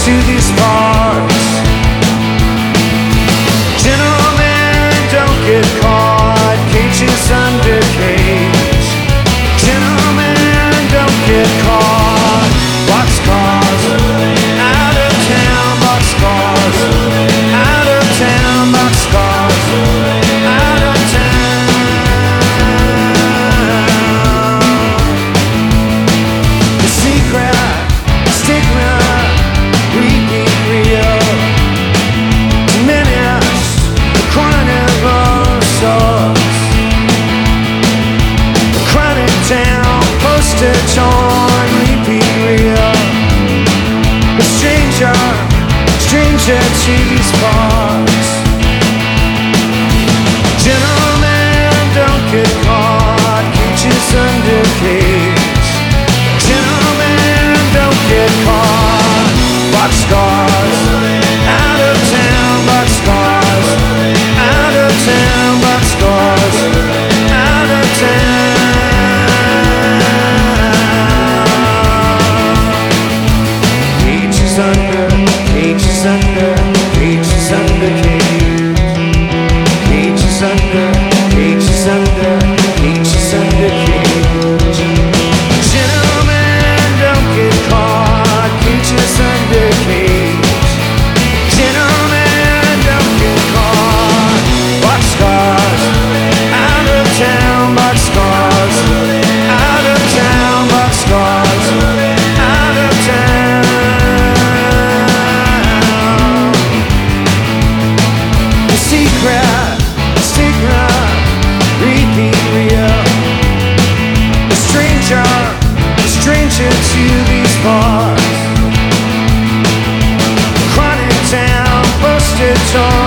to these parts. Gentlemen, don't get caught, cages under cage. Gentlemen, don't get caught, boxcars, out of town, boxcars, out of town, boxcars, out of town. The secret stigma repeat real, diminish the carnival source. The chronic town postage on repeat real. A stranger to these parts. Gentlemen, don't get caught, cages under cage. Gentlemen, don't get caught, boxcars, out of town, boxcars, out of town, boxcars, out of town. Cages under, cages under, cages under cage. Cages under, cages under, cages under cage. Gentlemen, don't get caught, cages under cage. Gentlemen, don't get caught, boxcars, out of town, boxcars, out of town, boxcars, out of town. The secret stigma repeat real. A stranger to these parts. Chronic town postage on